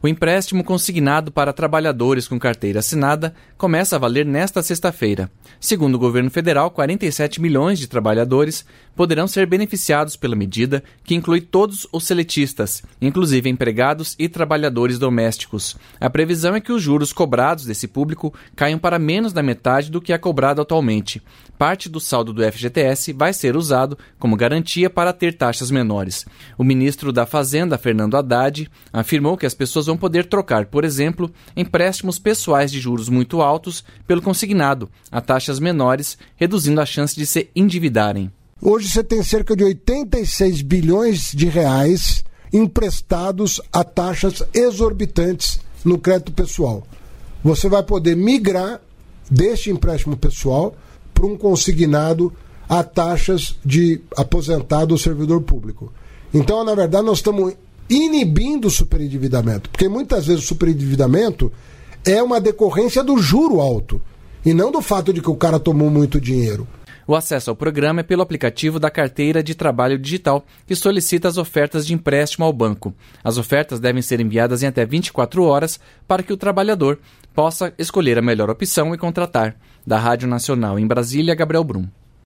O empréstimo consignado para trabalhadores com carteira assinada começa a valer nesta sexta-feira. Segundo o governo federal, 47 milhões de trabalhadores poderão ser beneficiados pela medida, que inclui todos os seletistas, inclusive empregados e trabalhadores domésticos. A previsão é que os juros cobrados desse público caiam para menos da metade do que é cobrado atualmente. Parte do saldo do FGTS vai ser usado como garantia para ter taxas menores. O ministro da Fazenda, Fernando Haddad, afirmou que as pessoas vão poder trocar, por exemplo, empréstimos pessoais de juros muito altos pelo consignado, a taxas menores, reduzindo a chance de se endividarem. Hoje você tem cerca de 86 bilhões de reais emprestados a taxas exorbitantes no crédito pessoal. Você vai poder migrar deste empréstimo pessoal para um consignado a taxas de aposentado ou servidor público. Então, na verdade, nós estamos inibindo o superendividamento, porque muitas vezes o superendividamento é uma decorrência do juro alto e não do fato de que o cara tomou muito dinheiro. O acesso ao programa é pelo aplicativo da Carteira de Trabalho Digital, que solicita as ofertas de empréstimo ao banco. As ofertas devem ser enviadas em até 24 horas para que o trabalhador possa escolher a melhor opção e contratar. Da Rádio Nacional em Brasília, Gabriel Brum.